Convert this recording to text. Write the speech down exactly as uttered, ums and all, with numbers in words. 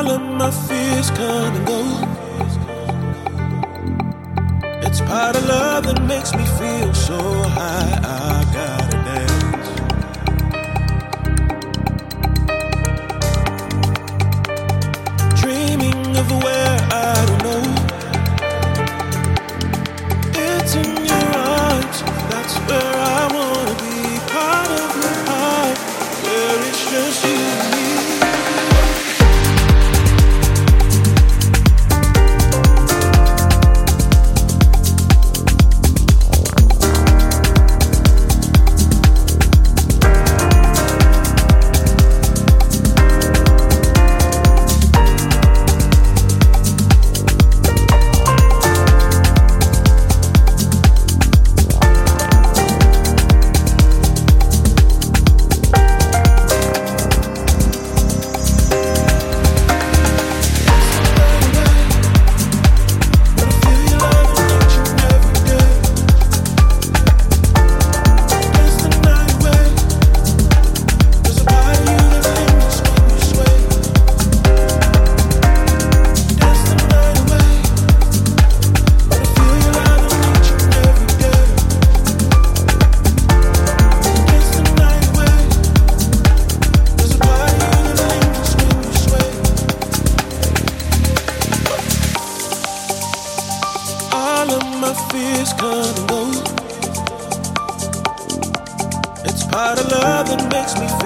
All of my fears come and go. It's part of love that makes me feel so high. I gotta dance. Dreaming of where I don't know. It's in your arms, that's where I wanna be. Part of your heart, where it's just you and me. My fears come and go. It's part of love that makes me feel